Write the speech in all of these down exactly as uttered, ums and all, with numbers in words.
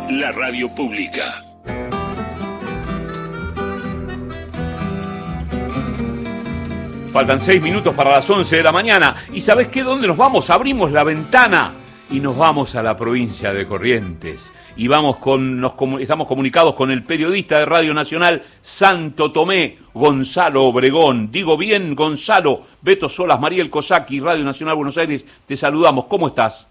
la radio pública. Faltan seis minutos para las once de la mañana. ¿Y sabés qué? ¿Dónde nos vamos? Abrimos la ventana y nos vamos a la provincia de Corrientes. Y vamos con, nos, estamos comunicados con el periodista de Radio Nacional Santo Tomé, Gonzalo Obregón. Digo bien, Gonzalo. Beto Solas, Mariel Cosaki, Radio Nacional Buenos Aires, te saludamos. ¿Cómo estás?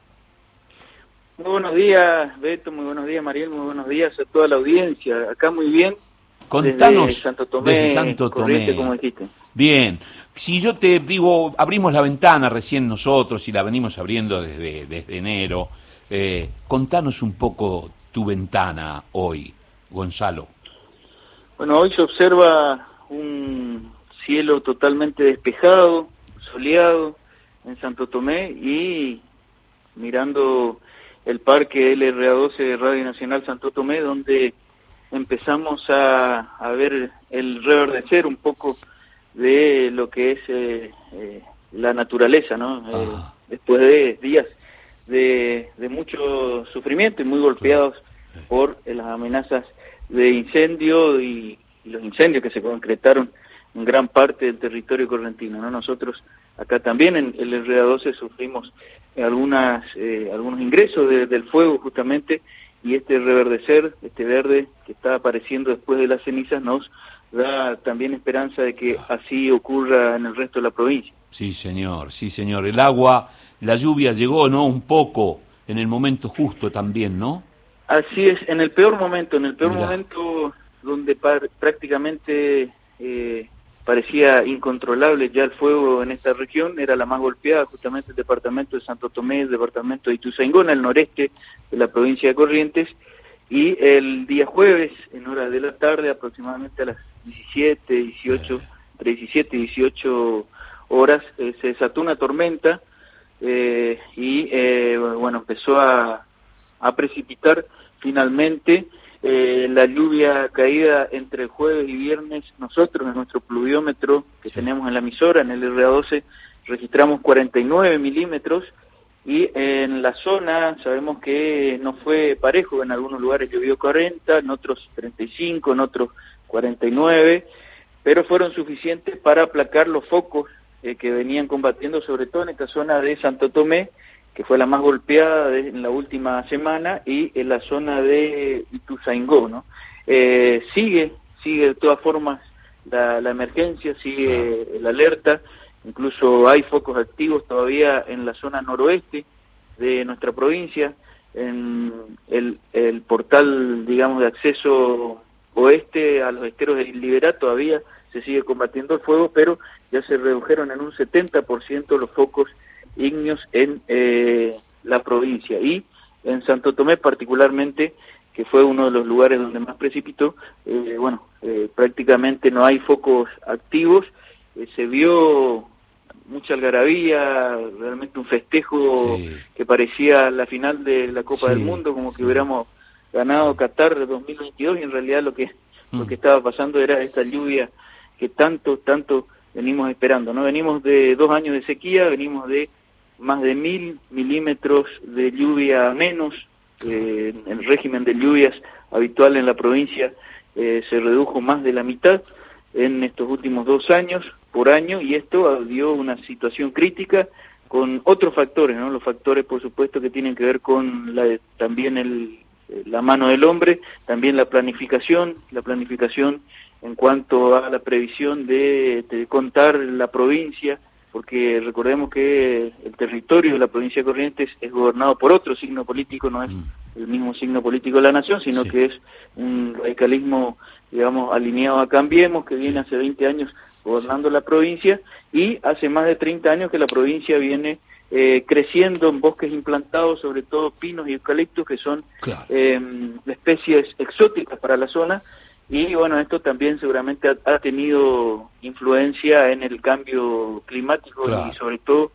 Muy buenos días, Beto, muy buenos días, Mariel, muy buenos días a toda la audiencia. Acá muy bien. Contanos desde Santo Tomé, desde Santo Tomé. Corrientes, como dijiste. Bien, si yo te digo, abrimos la ventana recién nosotros y la venimos abriendo desde, desde enero, eh, contanos un poco tu ventana hoy, Gonzalo. Bueno, hoy se observa un cielo totalmente despejado, soleado en Santo Tomé y mirando el parque L R A doce de Radio Nacional Santo Tomé, donde empezamos a, a ver el reverdecer un poco de lo que es eh, eh, la naturaleza, ¿no? Eh, después de días de, de mucho sufrimiento y muy golpeados por eh, las amenazas de incendio y, y los incendios que se concretaron en gran parte del territorio correntino, ¿no? Nosotros acá también en el L R A doce sufrimos algunas eh, algunos ingresos de, del fuego justamente, y este reverdecer, este verde que está apareciendo después de las cenizas nos da también esperanza de que así ocurra en el resto de la provincia. Sí, señor, sí, señor. El agua, la lluvia llegó, ¿no? Un poco, en el momento justo también, ¿no? Así es, en el peor momento, en el peor Mirá. momento donde par- prácticamente eh, parecía incontrolable ya el fuego en esta región, era la más golpeada, justamente el departamento de Santo Tomé, el departamento de Ituzaingó, en el noreste de la provincia de Corrientes, y el día jueves, en horas de la tarde, aproximadamente a las diecisiete, dieciocho, entre diecisiete y dieciocho horas, eh, se desató una tormenta eh, y eh, bueno, empezó a, a precipitar finalmente eh, la lluvia caída entre jueves y viernes. Nosotros en nuestro pluviómetro que sí. tenemos en la emisora, en el L R A doce, registramos cuarenta y nueve milímetros, y en la zona sabemos que no fue parejo, en algunos lugares llovió cuarenta, en otros treinta y cinco, en otros cuarenta y nueve, pero fueron suficientes para aplacar los focos eh, que venían combatiendo, sobre todo en esta zona de Santo Tomé, que fue la más golpeada de, en la última semana, y en la zona de Ituzaingó, ¿no? Eh, sigue, sigue de todas formas la, la emergencia, sigue la alerta. Incluso hay focos activos todavía en la zona noroeste de nuestra provincia, en el, el portal, digamos, de acceso oeste a los esteros del Liberá todavía se sigue combatiendo el fuego, pero ya se redujeron en un setenta por ciento los focos ígneos en eh, la provincia. Y en Santo Tomé particularmente, que fue uno de los lugares donde más precipitó, eh, bueno, eh, prácticamente no hay focos activos. Eh, se vio mucha algarabía, realmente un festejo sí. que parecía la final de la Copa sí, del Mundo, como sí. que hubiéramos ganado Qatar dos mil veintidós, y en realidad lo que mm. lo que estaba pasando era esta lluvia que tanto, tanto venimos esperando, ¿no? Venimos de dos años de sequía, venimos de más de mil milímetros de lluvia menos, eh, el régimen de lluvias habitual en la provincia eh, se redujo más de la mitad en estos últimos dos años por año, y esto dio una situación crítica con otros factores, ¿no? Los factores, por supuesto, que tienen que ver con la, también el, la mano del hombre, también la planificación, la planificación en cuanto a la previsión de, de contar la provincia, porque recordemos que el territorio de la provincia de Corrientes es gobernado por otro signo político, no es el mismo signo político de la nación, sino sí. que es un radicalismo, digamos, alineado a Cambiemos, que viene hace veinte años gobernando la provincia, y hace más de treinta años que la provincia viene eh, creciendo en bosques implantados, sobre todo pinos y eucaliptos, que son claro. eh, especies exóticas para la zona, y bueno, esto también seguramente ha, ha tenido influencia en el cambio climático claro. y sobre todo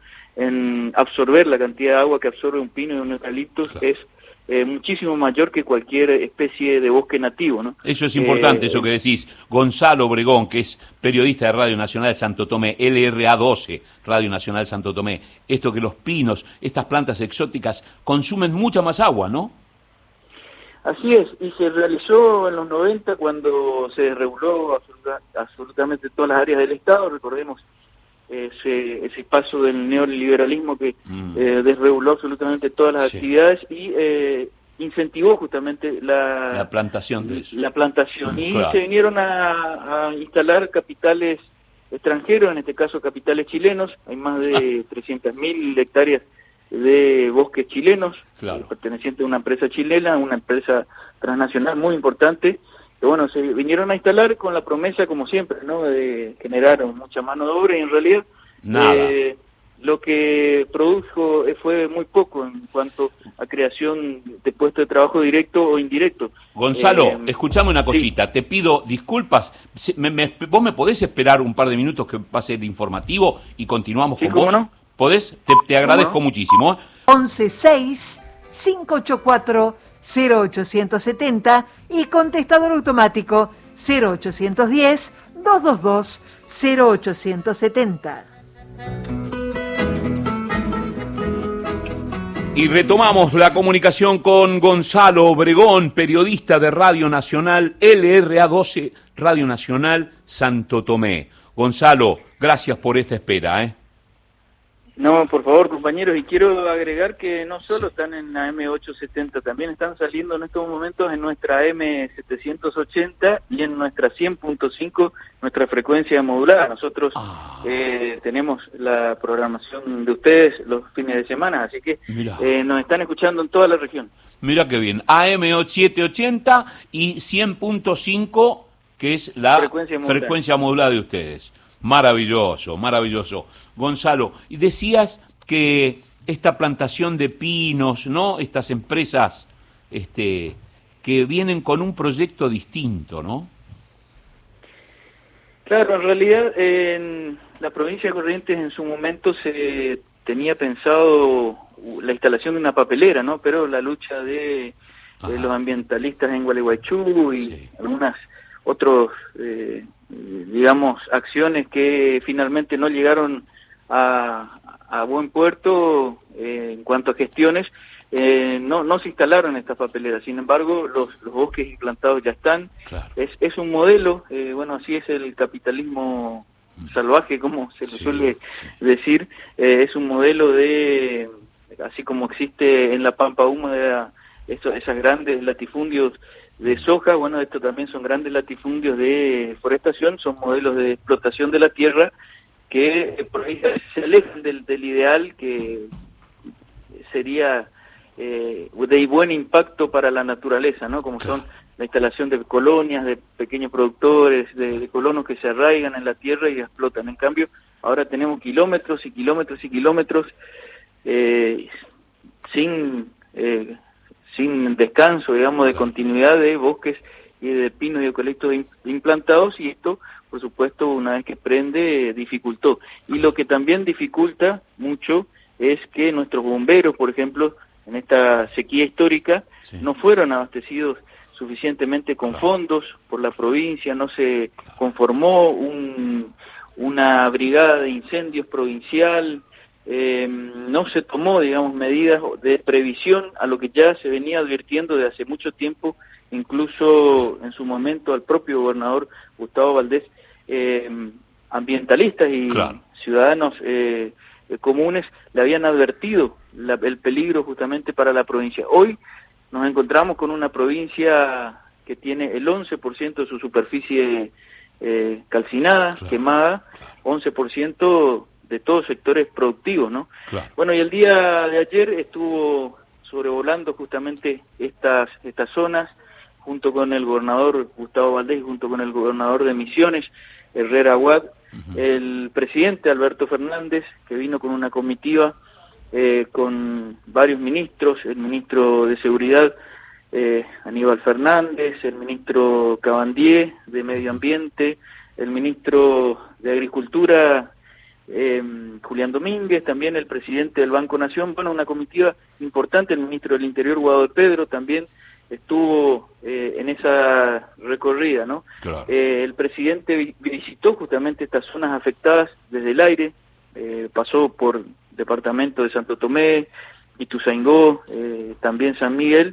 en absorber la cantidad de agua que absorbe un pino y un eucalipto claro. es eh, muchísimo mayor que cualquier especie de bosque nativo, ¿no? Eso es importante, eh, eso que decís. Gonzalo Obregón, que es periodista de Radio Nacional Santo Tomé, L R A doce, Radio Nacional Santo Tomé, esto que los pinos, estas plantas exóticas, consumen mucha más agua, ¿no? Así es, y se realizó en los noventa cuando se desreguló absoluta, absolutamente todas las áreas del Estado. Recordemos ese, ese paso del neoliberalismo que mm. eh, desreguló absolutamente todas las sí. actividades y eh, incentivó justamente la, la plantación de eso. La plantación. Mm, y claro. se vinieron a, a instalar capitales extranjeros, en este caso capitales chilenos. Hay más de ah. trescientas mil hectáreas de bosques chilenos, claro. pertenecientes a una empresa chilena, una empresa transnacional muy importante, que bueno, se vinieron a instalar con la promesa, como siempre, ¿no?, de generar mucha mano de obra, y en realidad Nada. Eh, lo que produjo fue muy poco en cuanto a creación de puestos de trabajo directo o indirecto. Gonzalo, eh, escuchame una cosita, sí. te pido disculpas, me, me, ¿vos me podés esperar un par de minutos que pase el informativo y continuamos sí, con ¿cómo vos? No? ¿Podés? Te, te agradezco no? muchísimo. once seis cinco ocho cuatro cero ochocientos setenta y contestador automático cero ochocientos diez dos dos dos cero ochocientos setenta. Y retomamos la comunicación con Gonzalo Obregón, periodista de Radio Nacional L R A doce, Radio Nacional Santo Tomé. Gonzalo, gracias por esta espera, ¿eh? No, por favor, compañeros, y quiero agregar que no solo sí. están en la M ochocientos setenta, también están saliendo en estos momentos en nuestra M setecientos ochenta y en nuestra cien punto cinco, nuestra frecuencia modulada. Nosotros ah. eh, tenemos la programación de ustedes los fines de semana, así que eh, nos están escuchando en toda la región. Mira qué bien, A M setecientos ochenta y cien punto cinco, que es la frecuencia modulada. frecuencia modulada de ustedes. Maravilloso, maravilloso. Gonzalo, y decías que esta plantación de pinos, ¿no? Estas empresas este, que vienen con un proyecto distinto, ¿no? Claro, en realidad en la provincia de Corrientes en su momento se tenía pensado la instalación de una papelera, ¿no? Pero la lucha de, de los ambientalistas en Gualeguaychú y sí. algunas otros... Eh, digamos, acciones que finalmente no llegaron a, a buen puerto eh, en cuanto a gestiones, eh, no, no se instalaron estas papeleras. Sin embargo, los, los bosques implantados ya están. Claro. Es, es un modelo, eh, bueno, así es el capitalismo salvaje, como se le sí, suele sí. decir, eh, es un modelo de, así como existe en la Pampa Húmeda, esos, esas grandes latifundios de soja, bueno, esto también son grandes latifundios de forestación, son modelos de explotación de la tierra que eh, por ahí se alejan del, del ideal que sería eh, de buen impacto para la naturaleza, ¿no? Como claro. son la instalación de colonias, de pequeños productores, de, de colonos que se arraigan en la tierra y explotan. En cambio, ahora tenemos kilómetros y kilómetros y kilómetros eh, sin... Eh, sin descanso, digamos, de continuidad de bosques y de pinos y eucaliptos implantados, y esto, por supuesto, una vez que prende, dificultó. Y lo que también dificulta mucho es que nuestros bomberos, por ejemplo, en esta sequía histórica, sí. no fueron abastecidos suficientemente con claro. fondos por la provincia, no se conformó un, una brigada de incendios provincial, Eh, no se tomó, digamos, medidas de previsión a lo que ya se venía advirtiendo de hace mucho tiempo, incluso en su momento al propio gobernador Gustavo Valdés, eh, ambientalistas y claro. ciudadanos eh, comunes le habían advertido la, el peligro justamente para la provincia. Hoy nos encontramos con una provincia que tiene el once por ciento de su superficie eh, calcinada, claro. quemada, once por ciento de todos sectores productivos, ¿no? Claro. Bueno, y el día de ayer estuvo sobrevolando justamente estas estas zonas, junto con el gobernador Gustavo Valdés, junto con el gobernador de Misiones, Herrera Aguad, uh-huh. el presidente Alberto Fernández, que vino con una comitiva, eh, con varios ministros, el ministro de Seguridad, eh, Aníbal Fernández, el ministro Cabandier, de Medio Ambiente, el ministro de Agricultura, Eh, Julián Domínguez, también el presidente del Banco Nación, bueno, una comitiva importante, el ministro del Interior, Guado de Pedro, también estuvo eh, en esa recorrida, ¿no? Claro. Eh, el presidente visitó justamente estas zonas afectadas desde el aire, eh, pasó por departamento de Santo Tomé, Ituzaingó, eh, también San Miguel,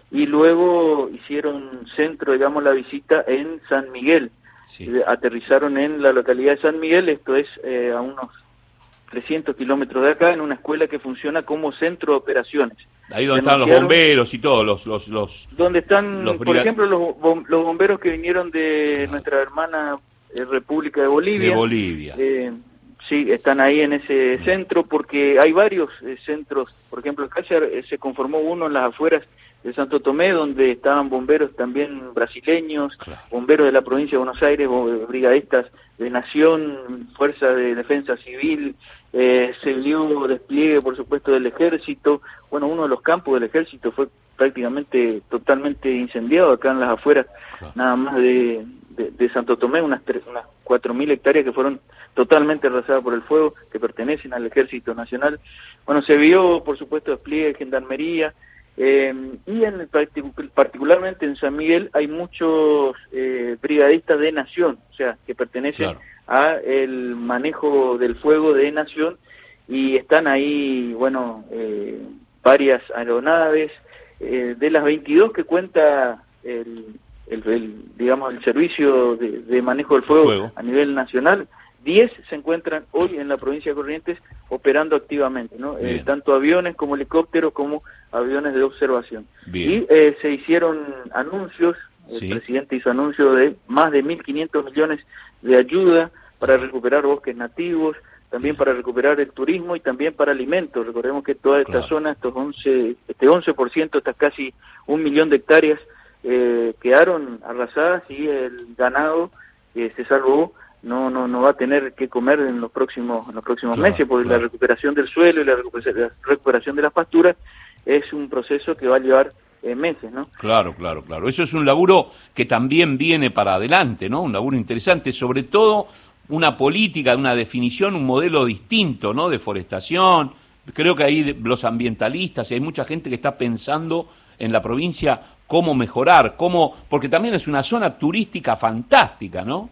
y luego hicieron centro, digamos, la visita en San Miguel. Sí. Aterrizaron en la localidad de San Miguel, esto es eh, a unos trescientos kilómetros de acá, en una escuela que funciona como centro de operaciones. Ahí donde están los bomberos y todos los... los, los donde están, los por ejemplo, los, bom los bomberos que vinieron de ah. nuestra hermana eh, República de Bolivia. De Bolivia. Eh, sí, están ahí en ese mm. centro, porque hay varios eh, centros. Por ejemplo, acá se, eh, se conformó uno en las afueras de Santo Tomé, donde estaban bomberos también brasileños, claro. bomberos de la provincia de Buenos Aires, brigadistas de Nación, Fuerza de Defensa Civil, eh, se vio despliegue, por supuesto, del Ejército. Bueno, uno de los campos del Ejército fue prácticamente totalmente incendiado acá en las afueras, claro. nada más de, de, de Santo Tomé, unas, unas cuatro mil hectáreas que fueron totalmente arrasadas por el fuego, que pertenecen al Ejército Nacional. Bueno, se vio, por supuesto, despliegue de Gendarmería, Eh, y en el particular, particularmente en San Miguel hay muchos eh, brigadistas de Nación, o sea, que pertenecen claro. a el manejo del fuego de Nación, y están ahí, bueno, eh, varias aeronaves, eh, de las veintidós que cuenta el, el, el digamos, el servicio de, de manejo del fuego, fuego a nivel nacional, diez se encuentran hoy en la provincia de Corrientes operando activamente, ¿no? Eh, tanto aviones como helicópteros como aviones de observación. Bien. Y eh, se hicieron anuncios, sí. el presidente hizo anuncios de más de mil quinientos millones de ayuda para recuperar bosques nativos, también Bien. para recuperar el turismo y también para alimentos. Recordemos que toda esta claro. zona, estos once, este once por ciento, estas casi un millón de hectáreas, eh, quedaron arrasadas, y el ganado eh, se salvó. no no no va a tener que comer en los próximos en los próximos claro, meses, porque claro. la recuperación del suelo y la recuperación de las pasturas es un proceso que va a llevar eh, meses, ¿no? Claro, claro, claro. Eso es un laburo que también viene para adelante, ¿no? Un laburo interesante, sobre todo una política, una definición, un modelo distinto, ¿no? De forestación. Creo que ahí los ambientalistas y hay mucha gente que está pensando en la provincia cómo mejorar, cómo, porque también es una zona turística fantástica, ¿no?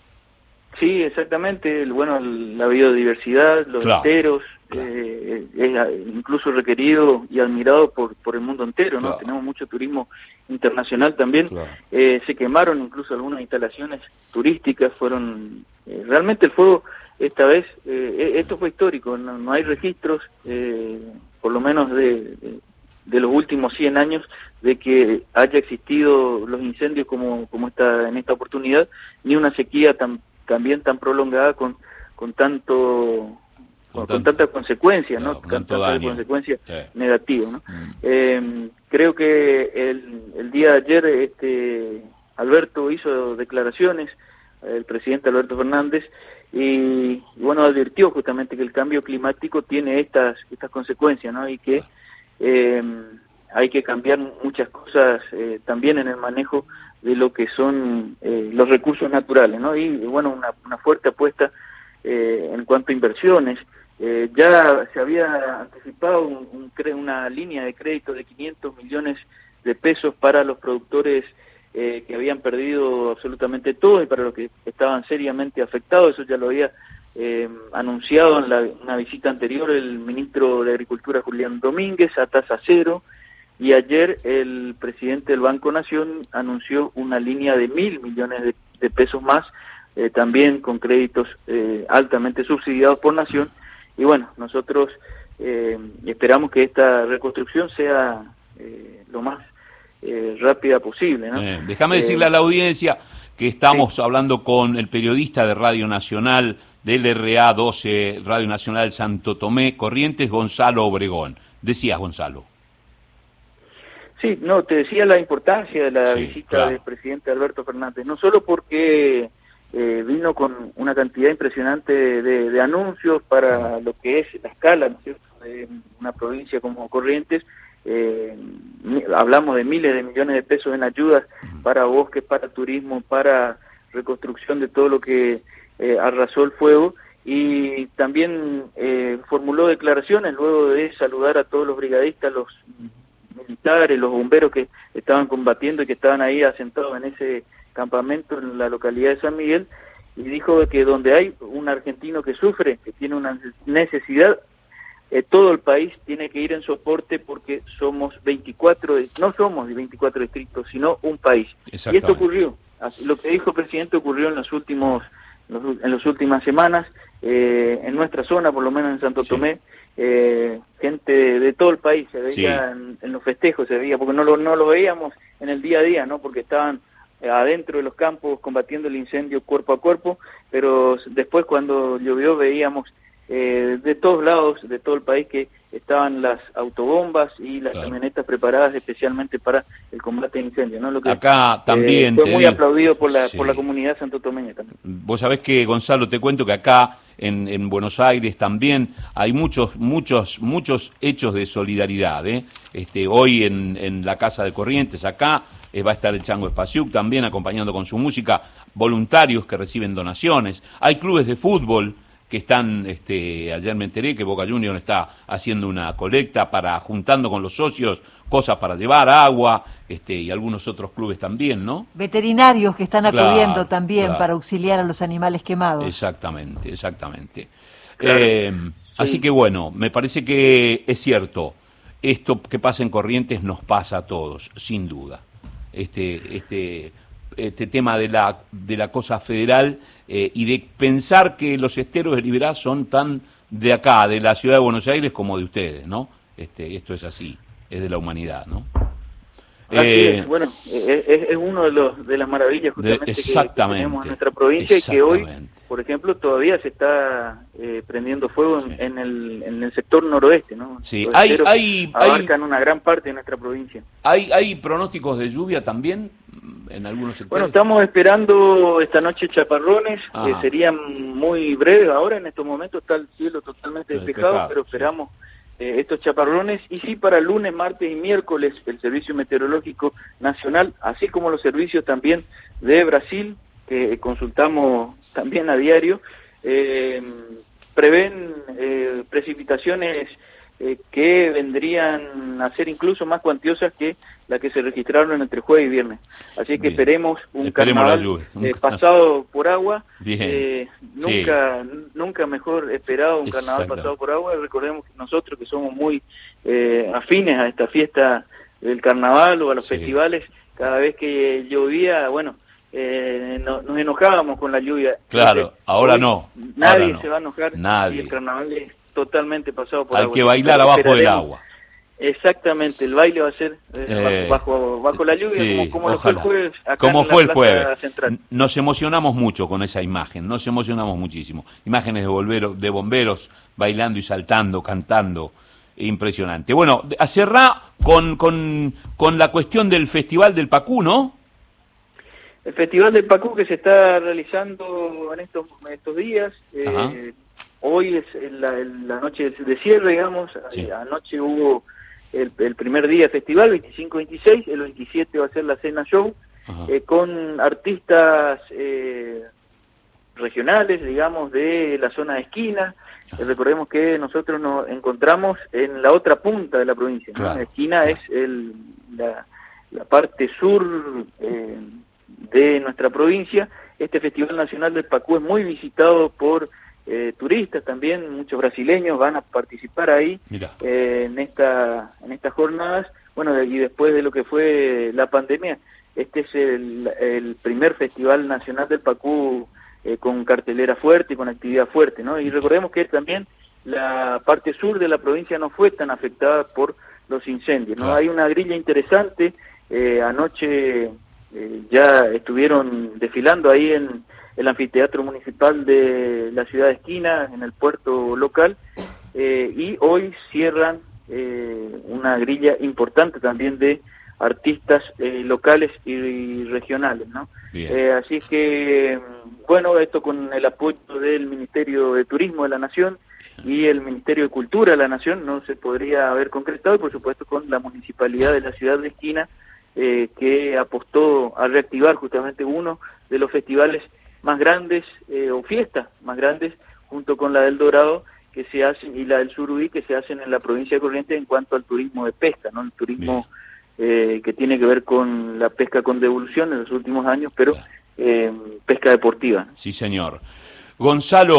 Sí, exactamente. Bueno, la biodiversidad, los claro, enteros, claro. Eh, es incluso requerido y admirado por por el mundo entero, ¿no? Claro. Tenemos mucho turismo internacional también. Claro. Eh, se quemaron incluso algunas instalaciones turísticas, fueron... Eh, realmente el fuego, esta vez, eh, esto fue histórico, no, no hay registros, eh, por lo menos de, de, de los últimos cien años, de que haya existido los incendios como, como esta, en esta oportunidad, ni una sequía tan también tan prolongada con con tanto con, con tanta consecuencia, ¿no? Con tanta consecuencia sí. negativa, ¿no? Mm. Eh, creo que el, el día de ayer este Alberto hizo declaraciones, el presidente Alberto Fernández, y, y bueno, advirtió justamente que el cambio climático tiene estas estas consecuencias, ¿no? Y que eh, hay que cambiar muchas cosas eh, también en el manejo de lo que son eh, los recursos naturales, ¿no? Y bueno, una, una fuerte apuesta eh, en cuanto a inversiones. Eh, ya se había anticipado un, un, una línea de crédito de quinientos millones de pesos para los productores eh, que habían perdido absolutamente todo y para los que estaban seriamente afectados. Eso ya lo había eh, anunciado en la, una visita anterior el ministro de Agricultura, Julián Domínguez, a tasa cero. Y ayer el presidente del Banco Nación anunció una línea de mil millones de, de pesos más, eh, también con créditos eh, altamente subsidiados por Nación. Y bueno, nosotros eh, esperamos que esta reconstrucción sea eh, lo más eh, rápida posible, ¿no? Eh, déjame decirle eh, a la audiencia que estamos sí. hablando con el periodista de Radio Nacional, de L R A doce, Radio Nacional Santo Tomé, Corrientes, Gonzalo Obregón. Decías, Gonzalo. Sí, no, te decía la importancia de la sí, visita claro. del presidente Alberto Fernández, no solo porque eh, vino con una cantidad impresionante de, de, de anuncios para lo que es la escala, ¿no es cierto?, de una provincia como Corrientes. Eh, hablamos de miles de millones de pesos en ayudas para bosques, para turismo, para reconstrucción de todo lo que eh, arrasó el fuego, y también eh, formuló declaraciones luego de saludar a todos los brigadistas, los militares, los bomberos que estaban combatiendo y que estaban ahí asentados en ese campamento en la localidad de San Miguel, y dijo que donde hay un argentino que sufre, que tiene una necesidad, eh, todo el país tiene que ir en soporte porque somos veinticuatro, no somos veinticuatro distritos, sino un país. Y esto ocurrió, lo que dijo el presidente ocurrió en los últimos, en las últimas semanas, eh, en nuestra zona, por lo menos en Santo Tomé, sí. eh, gente de todo el país se veía sí. en, en los festejos, se veía, porque no lo, no lo veíamos en el día a día, ¿no? Porque estaban adentro de los campos combatiendo el incendio cuerpo a cuerpo, pero después cuando llovió veíamos eh, de todos lados, de todo el país, que estaban las autobombas y las claro. camionetas preparadas especialmente para el combate de incendios, ¿no? Lo que, acá también eh, fue muy digo, aplaudido por la sí. por la comunidad santotomeña también. Vos sabés que, Gonzalo, te cuento que acá en, en Buenos Aires también hay muchos muchos muchos hechos de solidaridad, ¿eh? Este, hoy en, en la Casa de Corrientes, acá eh, va a estar el Chango Espasiuk también acompañando con su música, voluntarios que reciben donaciones, hay clubes de fútbol que están, este, ayer me enteré que Boca Juniors está haciendo una colecta para, juntando con los socios, cosas para llevar, agua, este, y algunos otros clubes también, ¿no? Veterinarios que están acudiendo claro, también claro. para auxiliar a los animales quemados. Exactamente, exactamente. Claro. Eh, sí. Así que bueno, me parece que es cierto, esto que pasa en Corrientes nos pasa a todos, sin duda. Este, este, este tema de la, de la cosa federal eh, y de pensar que los esteros de Liberá son tan de acá, de la ciudad de Buenos Aires, como de ustedes, ¿no? Este, esto es así, es de la humanidad, ¿no? Así Eh, es. Bueno, es, es uno de los de las maravillas justamente de, que, que tenemos en nuestra provincia, y que hoy, por ejemplo, todavía se está eh, prendiendo fuego en, sí. en, el, en el sector noroeste, ¿no? Sí, hay, hay, abarcan hay, una gran parte de nuestra provincia. ¿Hay, hay pronósticos de lluvia también en algunos sectores? Bueno, estamos esperando esta noche chaparrones, ah. que serían muy breves. Ahora en estos momentos está el cielo totalmente despejado, despejado pero esperamos sí. eh, estos chaparrones, y sí para lunes, martes y miércoles el Servicio Meteorológico Nacional, así como los servicios también de Brasil, que consultamos también a diario, eh, prevén eh, precipitaciones eh, que vendrían a ser incluso más cuantiosas que la que se registraron entre jueves y viernes. Así que Bien. esperemos un esperemos carnaval eh, pasado por agua. Bien. Eh, nunca sí. nunca mejor esperado un carnaval Exacto. pasado por agua. Recordemos que nosotros, que somos muy eh, afines a esta fiesta del carnaval o a los sí. festivales, cada vez que llovía, bueno, eh, no, nos enojábamos con la lluvia. Claro, Entonces, ahora no. Nadie ahora no. se va a enojar nadie. y el carnaval es totalmente pasado por Hay agua. que bailar Entonces, abajo del agua. Exactamente, el baile va a ser eh, eh, bajo bajo la lluvia, sí, como, como lo fue el jueves acá como en fue el la jueves. Central. Nos emocionamos mucho con esa imagen, nos emocionamos muchísimo. Imágenes de, volvero, de bomberos bailando y saltando, cantando, impresionante. Bueno, a cerrar con, con, con la cuestión del Festival del Pacú, ¿no? El Festival del Pacú, que se está realizando en estos, en estos días. Eh, hoy es la, la noche de cierre, digamos. Sí. Anoche hubo el, el primer día festival, veinticinco veintiséis. El veintisiete va a ser la cena show, eh, con artistas eh, regionales, digamos, de la zona de Esquina. Eh, recordemos que nosotros nos encontramos en la otra punta de la provincia, ¿no? Claro. Esquina claro. es el, la, la parte sur eh, de nuestra provincia. Este Festival Nacional del Pacú es muy visitado por eh, turistas también, muchos brasileños van a participar ahí eh, en esta en estas jornadas. Bueno, y después de lo que fue la pandemia, este es el, el primer Festival Nacional del Pacú eh, con cartelera fuerte y con actividad fuerte, ¿no? Y recordemos que también la parte sur de la provincia no fue tan afectada por los incendios, ¿no? Claro. Hay una grilla interesante. eh, anoche Eh, ya estuvieron desfilando ahí en el anfiteatro municipal de la ciudad de Esquina, en el puerto local, eh, y hoy cierran eh, una grilla importante también de artistas eh, locales y, y regionales, ¿no? Eh, así que, bueno, esto con el apoyo del Ministerio de Turismo de la Nación y el Ministerio de Cultura de la Nación no se podría haber concretado, y por supuesto con la Municipalidad de la ciudad de Esquina, Eh, que apostó a reactivar justamente uno de los festivales más grandes, eh, o fiestas más grandes, junto con la del Dorado, que se hacen, y la del Surubí, que se hacen en la provincia de Corrientes en cuanto al turismo de pesca, ¿no? El turismo eh, que tiene que ver con la pesca con devolución en los últimos años, pero eh, pesca deportiva. Sí, señor. Gonzalo,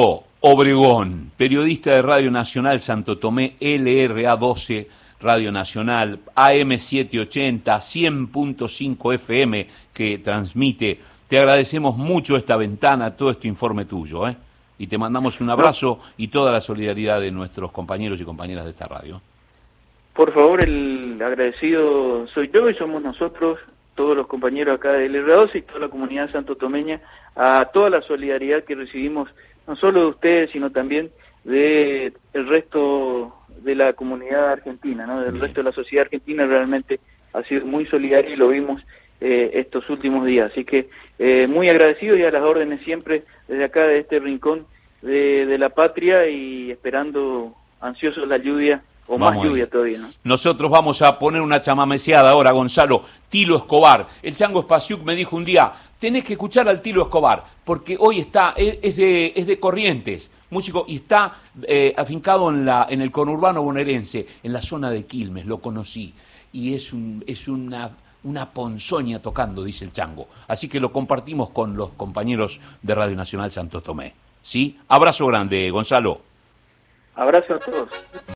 Obregón, periodista de Radio Nacional Santo Tomé, L R A doce, Radio Nacional, A M setecientos ochenta, cien punto cinco F M que transmite. Te agradecemos mucho esta ventana, todo este informe tuyo, ¿eh? Y te mandamos un abrazo y toda la solidaridad de nuestros compañeros y compañeras de esta radio. Por favor, el agradecido soy yo y somos nosotros, todos los compañeros acá de L R A doce y toda la comunidad santotomeña, a toda la solidaridad que recibimos, no solo de ustedes, sino también de el resto de la comunidad argentina, ¿no? Del Bien. resto de la sociedad argentina. Realmente ha sido muy solidaria y lo vimos eh, estos últimos días. Así que eh, muy agradecido y a las órdenes siempre desde acá, de este rincón de, de la patria, y esperando ansiosos la lluvia. O vamos más lluvia ahí. Todavía, ¿no? Nosotros vamos a poner una chamameceada ahora, Gonzalo. Tilo Escobar. El Chango Spasiuk me dijo un día, tenés que escuchar al Tilo Escobar, porque hoy está, es, es, de, es de Corrientes, músico, y está eh, afincado en, la, en el conurbano bonaerense, en la zona de Quilmes, lo conocí. Y es, un, es una, una ponzoña tocando, dice el Chango. Así que lo compartimos con los compañeros de Radio Nacional Santo Tomé. ¿Sí? Abrazo grande, Gonzalo. Abrazo a todos.